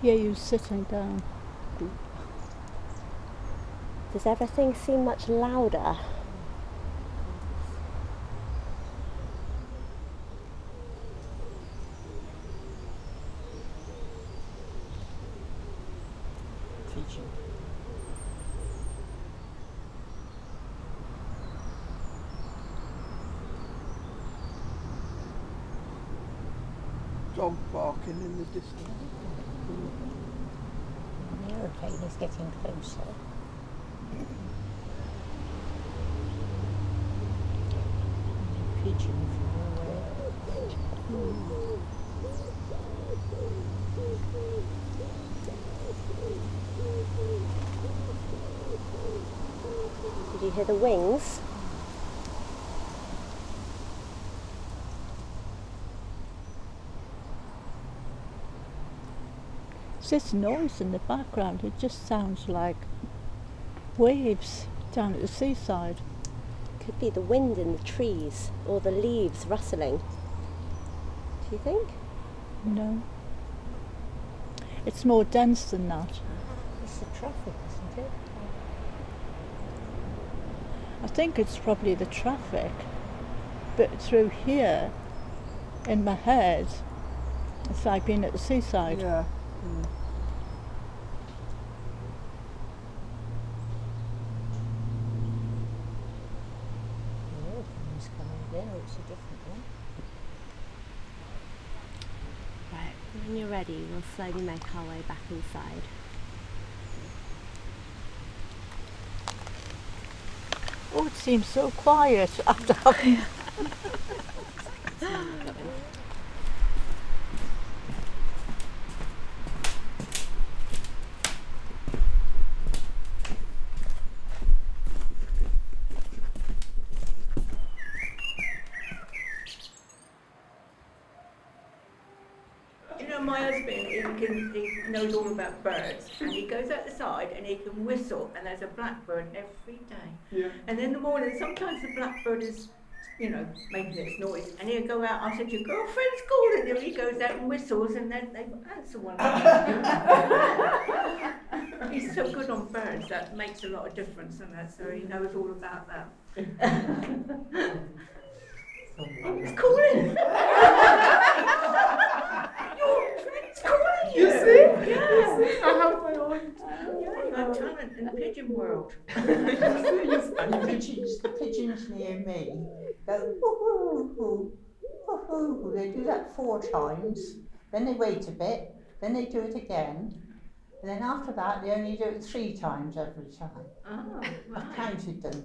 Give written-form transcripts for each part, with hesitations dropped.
Yeah, you're sitting down. Does everything seem much louder? Teaching. Dog barking in the distance. The aeroplane is getting closer. And a pigeon flew away. Did you hear the wings? It's this noise in the background. It just sounds like waves down at the seaside. Could be the wind in the trees or the leaves rustling. Do you think? No. It's more dense than that. It's the traffic, isn't it? I think it's probably the traffic, but through here, in my head, it's like being at the seaside. Yeah. The aeroplane's coming again, or it's a different one. Right, when you're ready, we'll slowly make our way back inside. Oh, it seems so quiet after having... You know, my husband, he knows all about birds, and he goes outside and he can whistle, and there's a blackbird every day. Yeah. And in the morning, sometimes the blackbird is, you know, making its noise, and he'll go out. I said, "Your girlfriend's calling you." He goes out and whistles, and then they answer one another. He's so good on birds, that makes a lot of difference, and that, so he knows all about that. It's calling. It's calling you. You see? Yeah. I have my own. Yeah, you have talent in the pigeon world. And the pigeons near me go woo-hoo-hoo, woo-hoo-hoo. They do that 4 times, then they wait a bit, then they do it again, and then after that they only do it 3 times every time. Oh, I've right. counted them.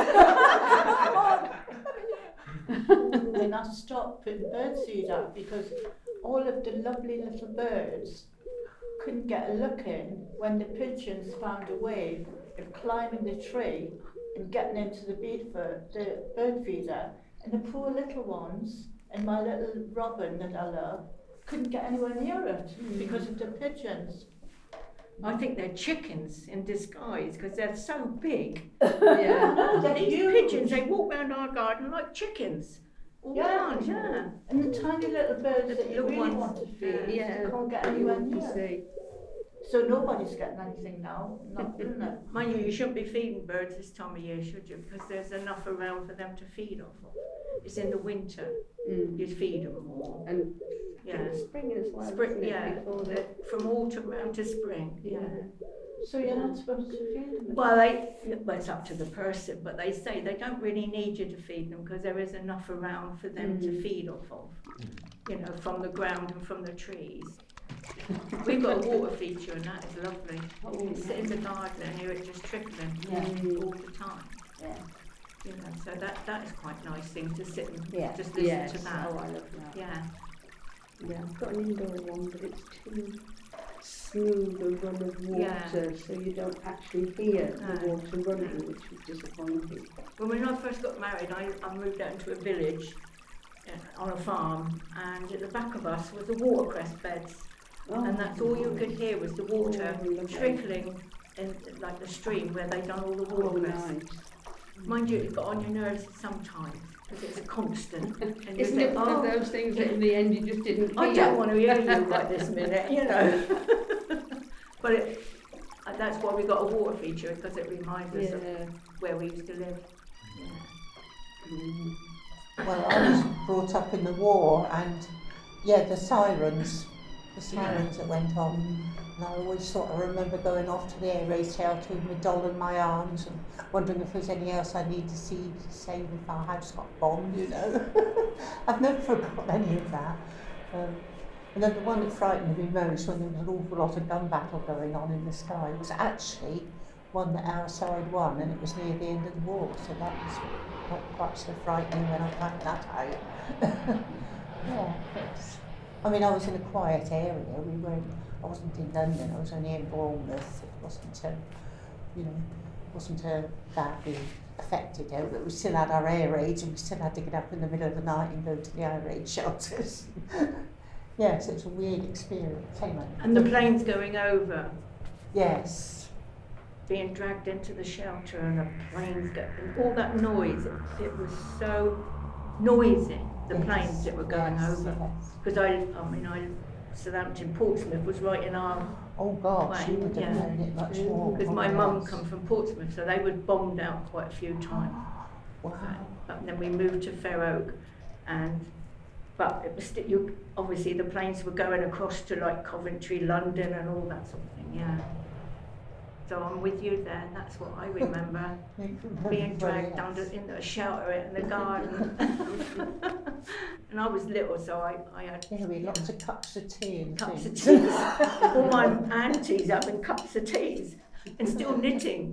And I stopped putting birdseed out because all of the lovely little birds couldn't get a look in when the pigeons found a way of climbing the tree and getting into the bird feeder, and the poor little ones and my little robin that I love couldn't get anywhere near it because of the pigeons. I think they're chickens in disguise because they're so big. Yeah, no, they're These huge. pigeons, they walk around our garden like chickens. All around, yeah. And the tiny little birds that you little really ones, want to feed, yeah. you can't get anywhere near. So nobody's getting anything now, not doing it. Mind you, you shouldn't be feeding birds this time of year, should you? Because there's enough around for them to feed off of. It's in the winter you feed them more. And Yeah. spring as well. Spring, isn't it, yeah. before the- From autumn round to spring, yeah. So you're not supposed to feed them? Well, it's up to the person, but they say they don't really need you to feed them because there is enough around for them to feed off of, you know, from the ground and from the trees. We've got a water feature and that is lovely. You can sit in the garden and hear it just trickling all the time. Yeah. You know, so that is quite a nice thing to sit and just listen Yes. to that. Oh, I love that. Yeah. Yeah, I've got an indoor one, but it's too smooth a run of water, so you don't actually hear the water running, which is disappointing. Well, when I first got married, I moved out into a village on a farm, and at the back of us was the watercress beds, and that's all you could hear was the water trickling in like the stream where they'd done all the watercress. Nice. Mind you, it got on your nerves sometimes because it's a constant. And you Isn't think, it one of those things that in the end you just didn't hear? I don't want to hear you right this minute, you know. But that's why we got a water feature, because it reminds us of Yeah. where we used to live. Well, I was brought up in the war, and the sirens that went on. And I always sort of remember going off to the air raid shelter with my doll in my arms and wondering if there's anything else I need to see to save if our house got bombed, you know. I've never forgotten any of that. And then the one that frightened me most when there was an awful lot of gun battle going on in the sky was actually one that our side won, and it was near the end of the war, so that was not quite so frightening when I found that out. I mean, I was in a quiet area. I wasn't in London. I was only in Bournemouth. It wasn't badly affected out, but we still had our air raids, and we still had to get up in the middle of the night and go to the air raid shelters. So it's a weird experience. And the planes going over. Yes. Being dragged into the shelter and the planes and all that noise. It was so noisy. The planes that were going over. Because Southampton, Portsmouth was right in our Oh gosh, way. you would have known it much more. Because my mum come from Portsmouth, so they were bombed out quite a few times. Wow. But then we moved to Fair Oak, but it was still, obviously the planes were going across to like Coventry, London, and all that sort of thing. Yeah. So I'm with you there, and that's what I remember, being dragged under in a shelter in the garden. And I was little, so I had lots of cups of tea and cups of things. tea. All my aunties having cups of teas and still knitting.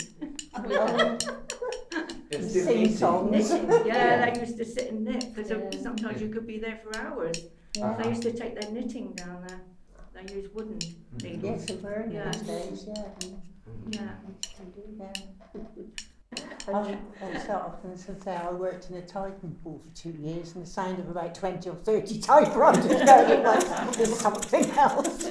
Sing songs. Knitting. Yeah, they used to sit and knit, because sometimes you could be there for hours. They used to take their knitting down there. They used wooden needles. Yes, they were in those days, Yeah. I worked in a typing pool for 2 years, and the sound of about 20 or 30 typewriters going at once was something else.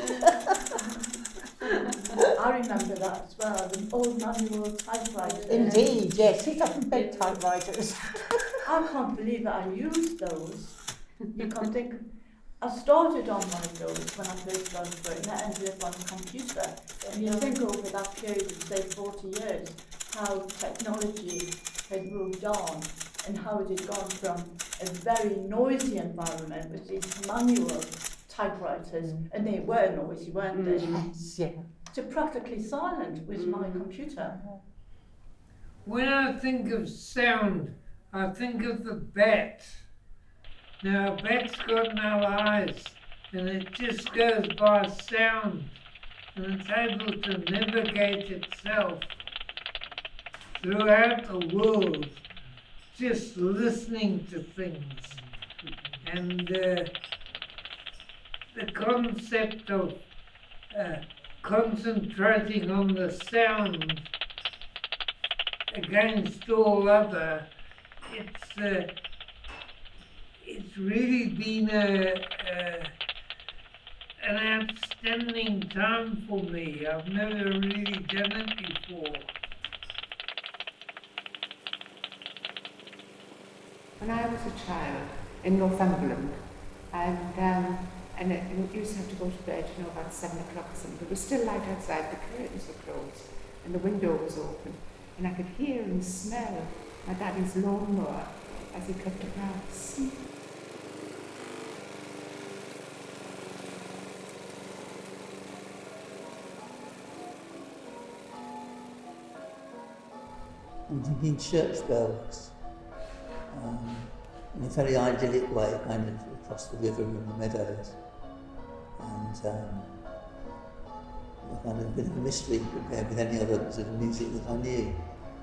I remember that as well, the old manual typewriters. Indeed, yes, sit up and bed typewriters. I can't believe that I used those. You can't think. I started on one of those when I first started working, I ended up on a computer. And you think over that period of, say, 40 years, how technology had moved on and how it had gone from a very noisy environment with these manual typewriters, and they were noisy, weren't they? Yes, To practically silent with my computer. When I think of sound, I think of the bat. Now, a bat's got no eyes, and it just goes by sound, and it's able to navigate itself throughout the world, just listening to things. And the concept of concentrating on the sound against all other, it's really been an outstanding time for me. I've never really done it before. When I was a child in Northumberland, and it used to have to go to bed, about 7 o'clock or something, but it was still light outside, the curtains were closed, and the window was open, and I could hear and smell my daddy's lawnmower as he cut the grass. I'm thinking church bells, in a very idyllic way, kind of across the river and the meadows, and kind of a bit of a mystery compared with any other sort of music that I knew.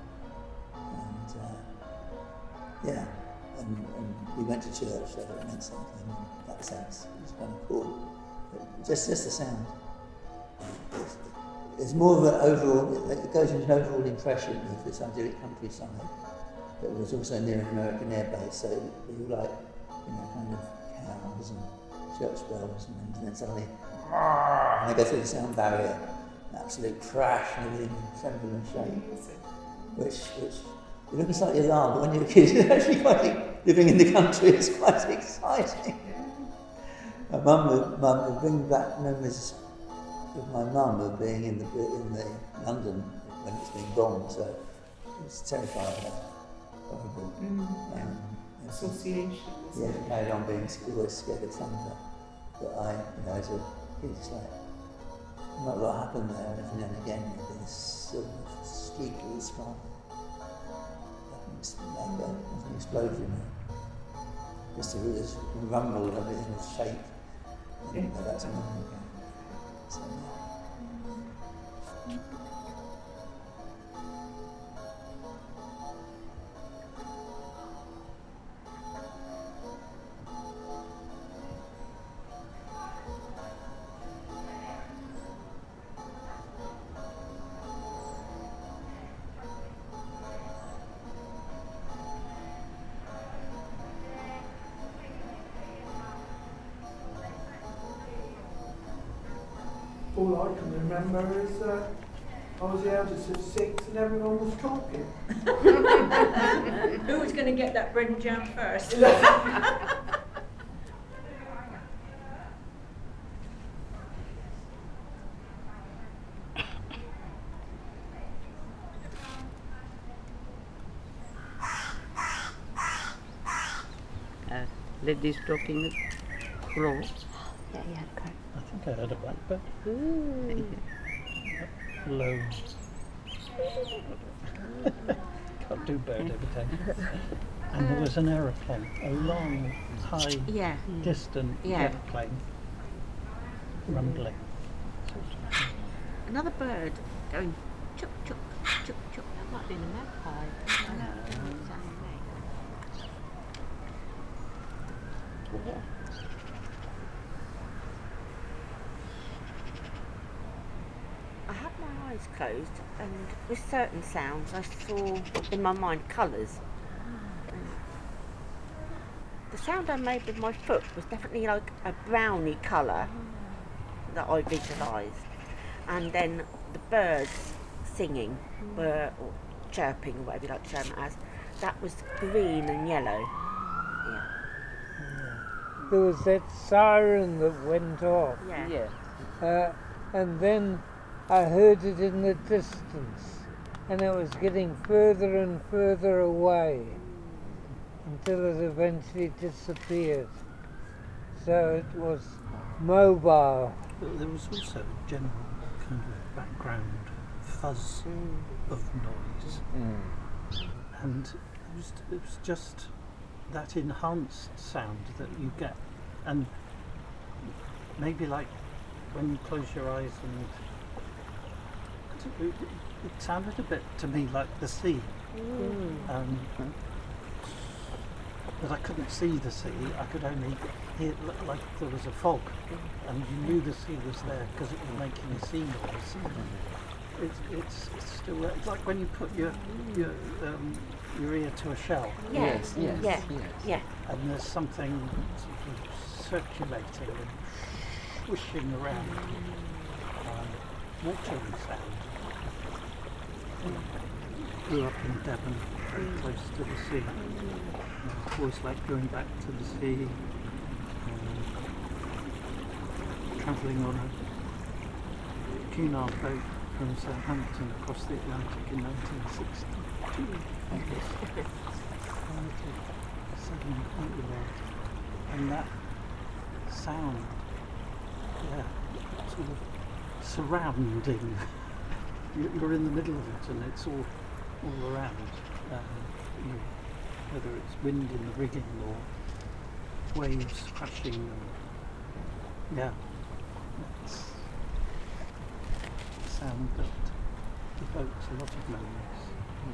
And we went to church, so it meant something in that sense. It was kind of cool. But just the sound. It's more of an overall, it goes into an overall impression of this idyllic countryside. But it was also near an American air base, so it was like, kind of cows and church bells, and then suddenly, and they go through the sound barrier, an absolute crash, and everything tremble and shake. Which you look slightly alarmed, but when you're a kid, it's actually quite, living in the country is quite exciting. My mum would bring back memories with my mum of being in the London when it's been bombed, so it was terrified of that. Horrible. Association. Yeah, carried on being always scared of thunder. But I, as a kid, it's like not a lot happened there, and every now and again there'd be this sort of streaky spark. Like an explosion. Just a rumble of everything was shake. And that's a moment ago. So, All I can remember is I was the eldest of 6 and everyone was talking. Who was going to get that bread and jam first? Ladies talking with crows. Yeah, yeah, correct. I think I heard a blackbird. Ooh. Low. Can't do bird imitation. And there was an aeroplane, a long, high, Yeah. distant Yeah. aeroplane rumbling. Another bird going chuck, chuck, chuck, chuck. That might be a magpie. I don't know. Yeah. I had my eyes closed, and with certain sounds I saw in my mind colours. The sound I made with my foot was definitely like a browny colour that I visualised. And then the birds singing were, or chirping, or whatever you like to term it as, that was green and yellow. Yeah. There was that siren that went off. Yeah. And then I heard it in the distance, and it was getting further and further away until it eventually disappeared. So it was mobile. But there was also a general kind of background fuzz of noise. And it was just that enhanced sound that you get. And maybe like when you close your eyes and it sounded a bit to me like the sea. But I couldn't see the sea, I could only hear like there was a fog, and you knew the sea was there because it was making a sea noise. It's still, it's like when you put your ear to a shell. Yes. Yeah. And there's something sort of circulating and swishing around, watering sound. Grew up in Devon, very close to the sea. I've always liked going back to the sea, travelling on a Cunard boat from Southampton across the Atlantic in 1962. And that sound, sort of surrounding. You're in the middle of it, and it's all around. Whether it's wind in the rigging or waves crashing, it's a sound that evokes a lot of memories.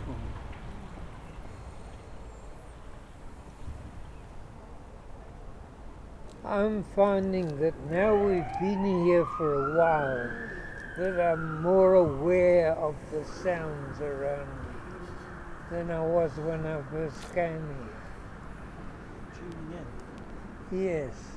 I'm finding that now we've been here for a while, that I'm more aware of the sounds around me than I was when I first came here. Tuning in. Yes.